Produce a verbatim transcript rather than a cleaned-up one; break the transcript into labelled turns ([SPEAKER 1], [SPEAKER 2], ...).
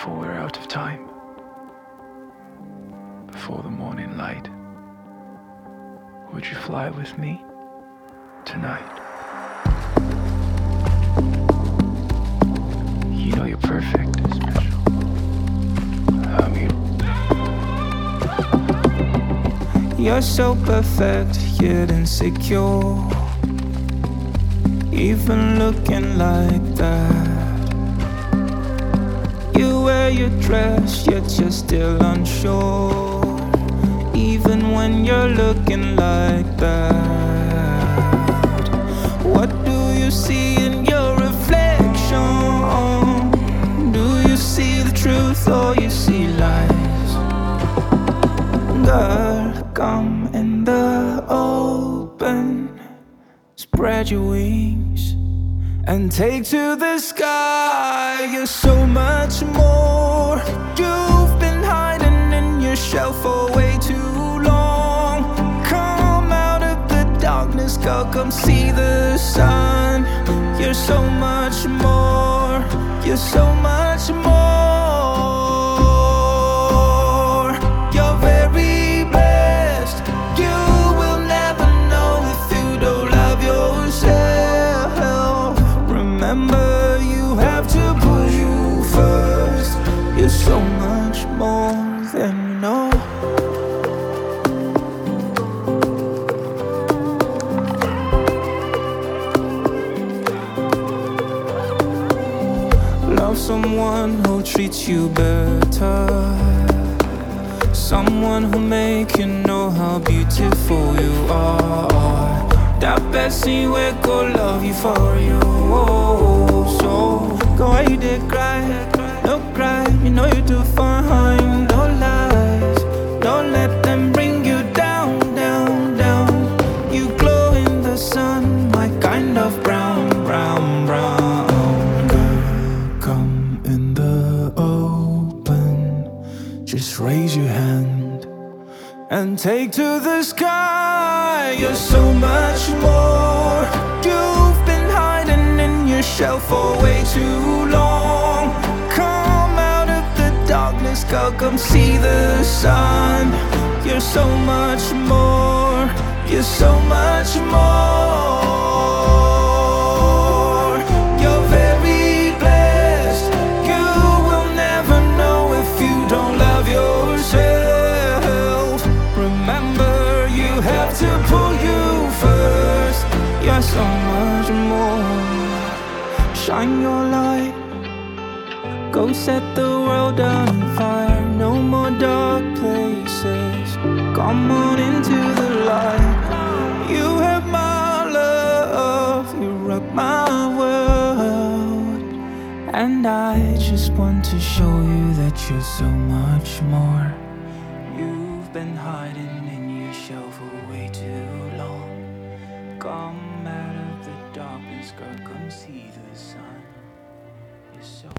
[SPEAKER 1] before we're out of time, before the morning light? Would you fly with me tonight? You know you're perfect, special. I mean,
[SPEAKER 2] you're so perfect, yet insecure. Even looking like that. You wear your dress, yet you're still unsure. Even when you're looking like that. What do you see in your reflection? Do you see the truth or you see lies? Girl, come in the open. Spread your wings and take to the sky. You're so much more. You've been hiding in your shell for way too long. Come out of the darkness, girl, come see the sun. You're so much more. You're so much more. You're very blessed. You will never know if you don't love yourself. Remember, you have to put you first. You're so much more than you know. Love someone who treats you better. Someone who make you know how beautiful you are. That Bessie will go love you for you. So go why you did cry, no cry. You know you do fine, no lies. Don't let them bring you down, down, down. You glow in the sun, my kind of brown, brown, brown. Girl, come in the open. Just raise your hand and take to the sky. You're so much more. You've been hiding in your shell for way too long. Come out of the darkness, girl, come see the sun. You're so much more. You're so much more. You're very blessed. You will never know if you don't love yourself. Remember, you have to put you first. You're so much more. Shine your light. Go set the world on fire. No more dark places. Come on into the light. You have my love. You rock my world. And I just want to show you that you're so much more. You've been hiding in your shell for way too long. Come out of the darkness, girl, come see the sun. You're so